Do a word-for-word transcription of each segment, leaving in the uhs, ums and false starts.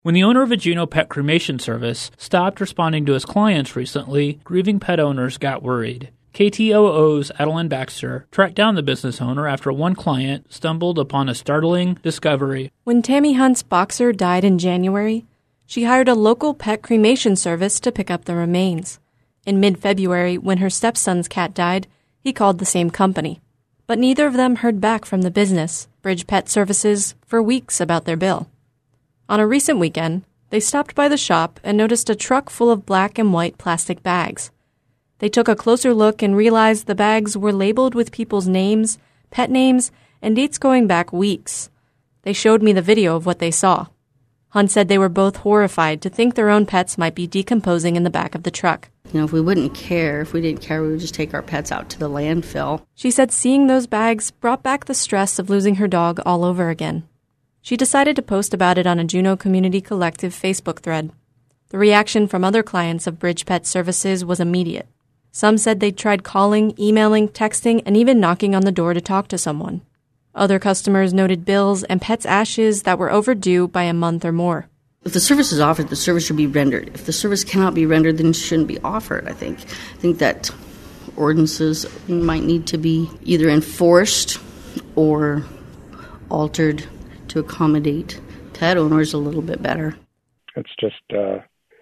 When the owner of a Juneau pet cremation service stopped responding to his clients recently, grieving pet owners got worried. K T O O's Adeline Baxter tracked down the business owner after one client stumbled upon a startling discovery. When Tammy Hunt's boxer died in January, she hired a local pet cremation service to pick up the remains. In mid-February, when her stepson's cat died, he called the same company. But neither of them heard back from the business, Bridge Pet Services, for weeks about their bill. On a recent weekend, they stopped by the shop and noticed a truck full of black and white plastic bags. They took a closer look and realized the bags were labeled with people's names, pet names, and dates going back weeks. They showed me the video of what they saw. Hunt said they were both horrified to think their own pets might be decomposing in the back of the truck. You know, if we wouldn't care, if we didn't care, we would just take our pets out to the landfill. She said seeing those bags brought back the stress of losing her dog all over again. She decided to post about it on a Juneau Community Collective Facebook thread. The reaction from other clients of Bridge Pet Services was immediate. Some said they'd tried calling, emailing, texting, and even knocking on the door to talk to someone. Other customers noted bills and pets' ashes that were overdue by a month or more. If the service is offered, the service should be rendered. If the service cannot be rendered, then it shouldn't be offered, I think. I think that ordinances might need to be either enforced or altered to accommodate pet owners a little bit better. It's just uh,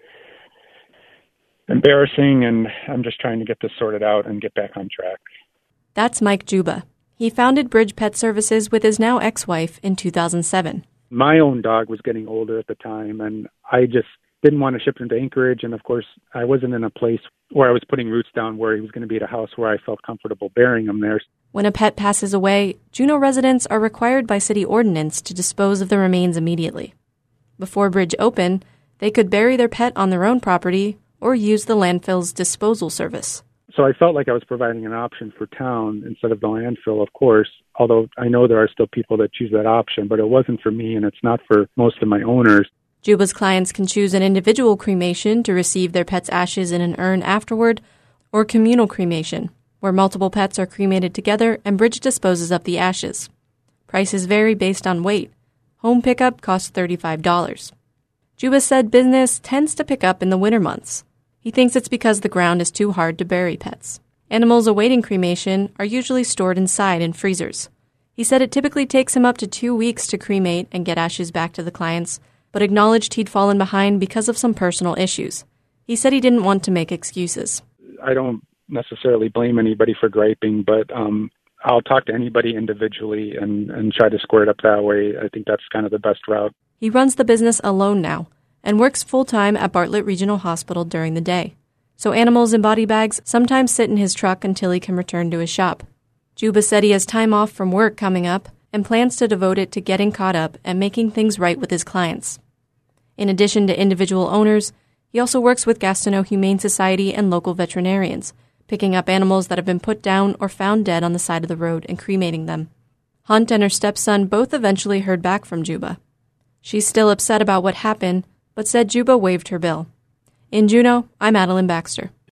embarrassing, and I'm just trying to get this sorted out and get back on track. That's Mike Juba. He founded Bridge Pet Services with his now ex-wife in two thousand seven. My own dog was getting older at the time, and I just didn't want to ship him to Anchorage, and of course, I wasn't in a place where I was putting roots down where he was going to be at a house where I felt comfortable burying him there. When a pet passes away, Juneau residents are required by city ordinance to dispose of the remains immediately. Before Bridge opened, they could bury their pet on their own property or use the landfill's disposal service. So I felt like I was providing an option for town instead of the landfill, of course, although I know there are still people that choose that option, but it wasn't for me, and it's not for most of my owners. Juba's clients can choose an individual cremation to receive their pet's ashes in an urn afterward, or communal cremation, where multiple pets are cremated together and Bridge disposes of the ashes. Prices vary based on weight. Home pickup costs thirty-five dollars. Juba said business tends to pick up in the winter months. He thinks it's because the ground is too hard to bury pets. Animals awaiting cremation are usually stored inside in freezers. He said it typically takes him up to two weeks to cremate and get ashes back to the clients, but acknowledged he'd fallen behind because of some personal issues. He said he didn't want to make excuses. I don't necessarily blame anybody for griping, but um, I'll talk to anybody individually and, and try to square it up that way. I think that's kind of the best route. He runs the business alone now and works full-time at Bartlett Regional Hospital during the day. So animals in body bags sometimes sit in his truck until he can return to his shop. Juba said he has time off from work coming up and plans to devote it to getting caught up and making things right with his clients. In addition to individual owners, he also works with Gastineau Humane Society and local veterinarians, picking up animals that have been put down or found dead on the side of the road and cremating them. Hunt and her stepson both eventually heard back from Juba. She's still upset about what happened, but said Juba waived her bill. In Juneau, I'm Adeline Baxter.